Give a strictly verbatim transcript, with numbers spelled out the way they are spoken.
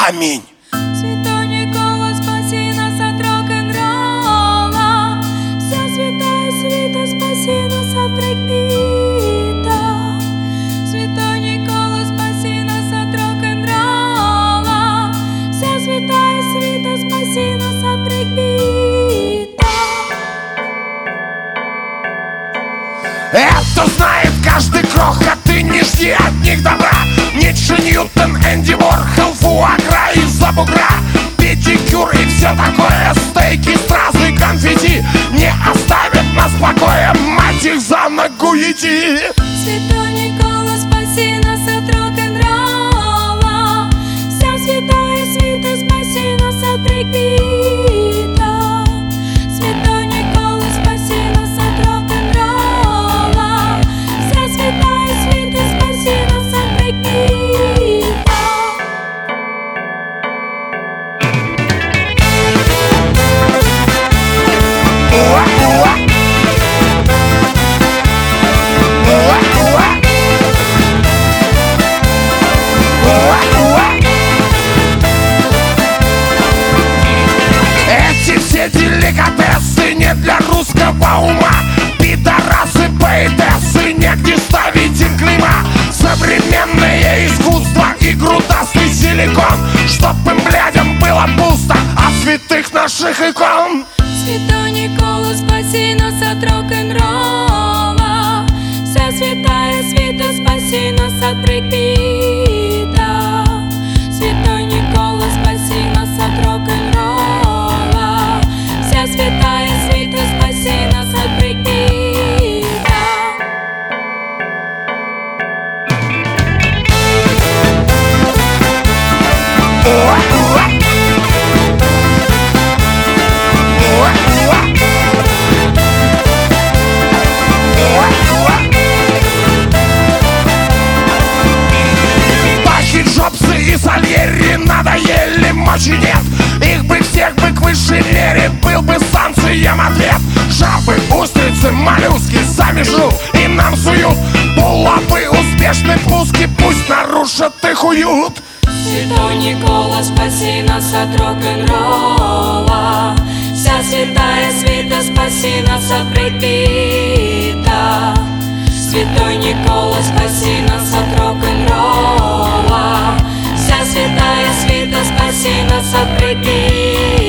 Аминь. Святой Никола, спаси нас от рок-н-ролла. Вся святая свита, спаси нас от брейкбита. Святой Никола, спаси нас от рок-н-ролла. Вся святая свита, спаси нас от брейкбита. Это знает каждый крохот, ты не жди от них добра. Ницше, Ньютон, Энди Ворхол, фуагра из-за бугра, педикюр и все такое, стейки, стразы, конфетти не оставят нас в покое, мать их за ногу иди. Святой Никола, спаси нас от рок-н-ролла. Вся святая свита, спаси нас от брейкбита. Святой Никола, спаси нас от рок-н-ролла. Вся святая свита, спаси нас от брейкбита. Эти все деликатесы не для русского ума. Пидорасы, поэтессы, негде ставить им клейма. Современное искусство и грудастый силикон, чтоб им, блядям, было пусто от святых наших икон. Святой Никола, спаси нас от рок-н-ролла. Вся святая свита, спаси нас от брейкбита. Святой Никола, спаси нас от рок-н-ролла. Вся святая свита, спаси нас от брейкбита. Бахи, Джобсы и Сальери надоели, мочи нет. Их бы всех бы к высшей мере, был бы станциям ответ. Жабы, устрицы, моллюски сами жрут и нам суют булавы, успешные пуски, пусть нарушат их уют. Святой Никола, спаси нас от рок-н-ролла. Вся святая свита, спаси нас от брейкбита. Святой Никола, спаси нас от рок-н-ролла. Вся святая свита, спаси нас от брейкбита.